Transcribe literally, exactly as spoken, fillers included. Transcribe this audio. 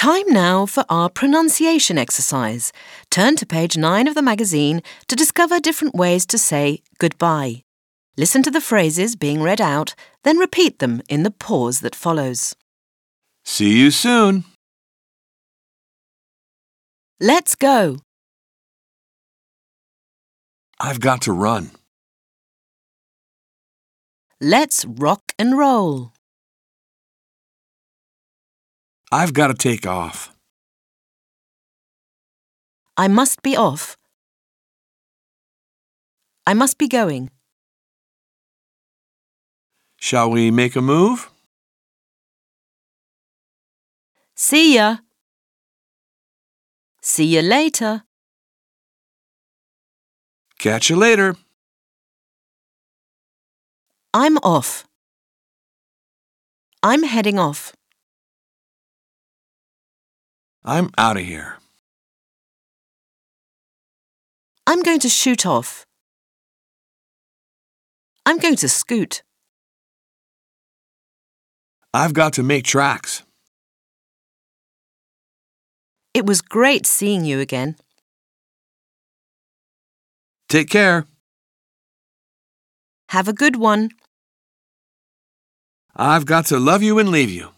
Time now for our pronunciation exercise. Turn to page nine of the magazine to discover different ways to say goodbye. Listen to the phrases being read out, then repeat them in the pause that follows. See you soon. Let's go. I've got to run. Let's rock and roll. I've got to take off. I must be off. I must be going. Shall we make a move? See ya. See you later. Catch you later. I'm off. I'm heading off. I'm out of here. I'm going to shoot off. I'm going to scoot. I've got to make tracks. It was great seeing you again. Take care. Have a good one. I've got to love you and leave you.